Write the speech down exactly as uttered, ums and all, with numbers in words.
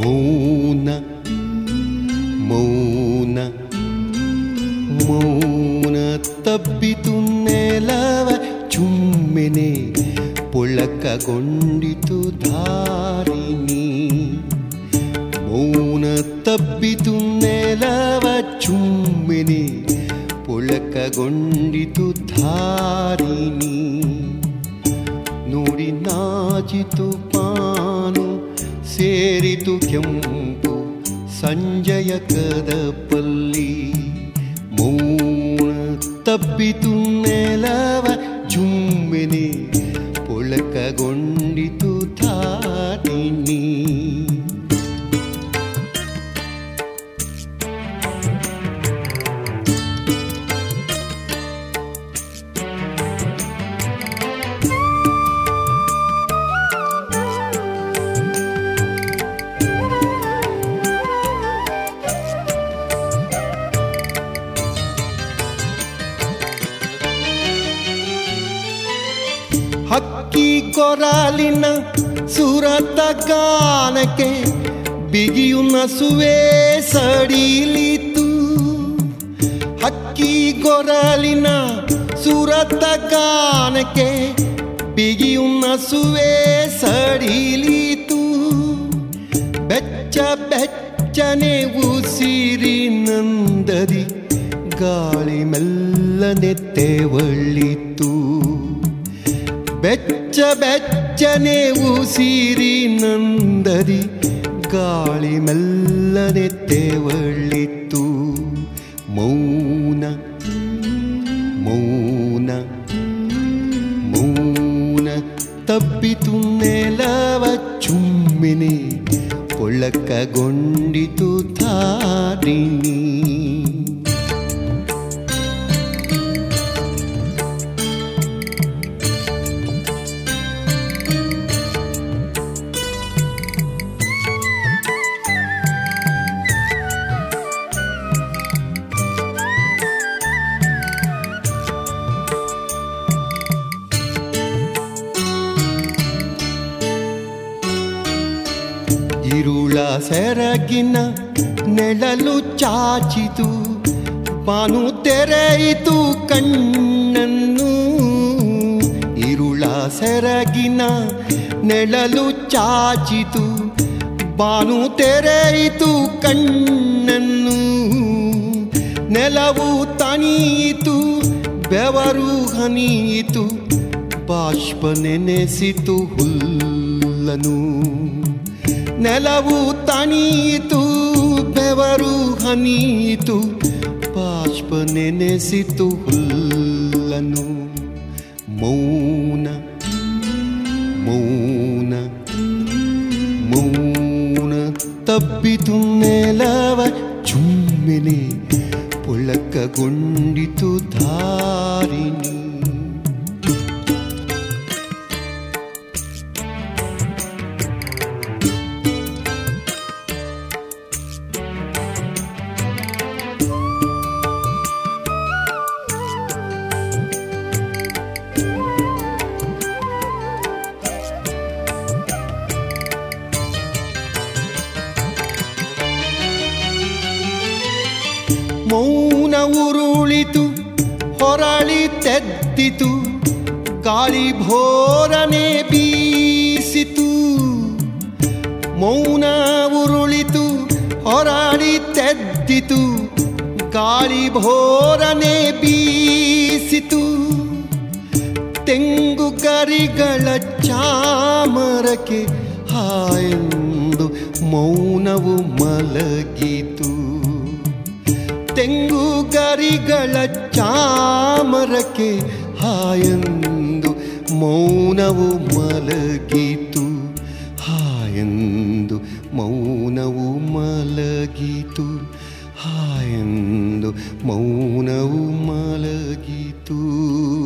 ಮೌನ ಮೌನ ಮೌನ ತಬ್ಬಿತು ನೆಲವ ಚುಮ್ಮೆನೆ ಪೊಳಕಗೊಂಡಿತು ಧಾರಿಣಿ. ಮೌನ ತಬ್ಬಿತು ನೆಲವ ಚುಮ್ಮೆನೆ ಪೊಳಕಗೊಂಡಿತು ಧಾರಿಣಿ. ನೋಡಿ ನಾಚಿತು ಪಾನು ಸೇರಿತು ಕೆಂಪು ಸಂಜಯ ಕದಪಲ್ಲಿ. ಮೌನ ತಬ್ಬಿತು ನೆಲವ ಚುಮ್ಮೆನೆ ಪೊಳಕಗೊಂಡಿತು ಧಾರಿಣಿ. ಹಕ್ಕಿ ಕೊರಲಿನ ಸುರತ ಗಾನಕ್ಕೆ ಬಿಗಿಯು ನಸುವೆ ಸಡಿಲಿತು. ಹಕ್ಕಿ ಕೊರಲಿನ ಸುರತ ಗಾನಕ್ಕೆ ಬಿಗಿಯು ನಸುವೆ ಸಡಿಲಿತು. ಬೆಚ್ಚ ಬೆಚ್ಚನೆ ಉಸಿರಿ ನಂದದಿ ಗಾಳಿ ಮೆಲ್ಲನೆ ತೆವಳಿತು. ಬೆಚ್ಚ ಬೆಚ್ಚನೆ ಉಸಿರಿ ನಂದದಿ ಗಾಳಿ ಮೆಲ್ಲನೆ ತೆವಳಿತು. ಮೌನ ಮೌನ ಮೌನ ತಬ್ಬಿತು ನೆಲವ ಚುಮ್ಮೆನೆ ಪೊಳಕಗೊಂಡಿತು ಧಾರಿಣಿ. ಇರುಳ ಸೆರಗಿನ ನೆಳಲು ಚಾಚಿತು ಬಾನು ತೆರೆಯಿತು ಕಣ್ಣನ್ನು. ಇರುಳ ಸೆರಗಿನ ನೆಳಲು ಚಾಚಿತು ಬಾನು ತೆರೆಯಿತು ಕಣ್ಣನ್ನು. ನೆಲವು ತಣಿಯಿತು ಬೆವರು ಹನಿಯಿತು ಬಾಷ್ಪ ನೆನೆಸಿತು ಹುಲ್ಲನು. ನೆಲವು ತಣಿಯಿತು ಬೆವರು ಹನಿಯಿತು ಬಾಷ್ಪ ನೆನೆಸಿತು ಹುಲ್ಲನು. ಮೌನ ಮೌನ ಮೌನ ತಬ್ಬಿತು ನೆಲವ ಚುಮ್ಮೆನೆ ಪೊಳಕಗೊಂಡಿತು ಧಾರಿಣಿ. ಮೌನ ಉರುಳಿತು ಹೊರಳಿ ತೆದ್ದಿತು ಗಾಳಿ ಭೋರನೆ ಬೀಸಿತು. ಮೌನ ಉರುಳಿತು ಹೊರಳಿ ತೆದ್ದಿತು ಗಾಳಿ ಭೋರನೆ ಬೀಸಿತು. ತೆಂಗು ಗರಿಗಳ ಚಾಮರಕ್ಕೆ ಹಾಯೆಂದು ಮೌನವು ಮಲಗಿತು. ತೆಂಗು ಗರಿಗಳ ಚಾಮರಕ್ಕೆ ಹಾಯೆಂದು ಮೌನವು ಮಲಗಿತು. ಹಾಯೆಂದು ಮೌನವು ಮಲಗಿತು. ಹಾಯೆಂದು ಮೌನವು ಮಲಗಿತು.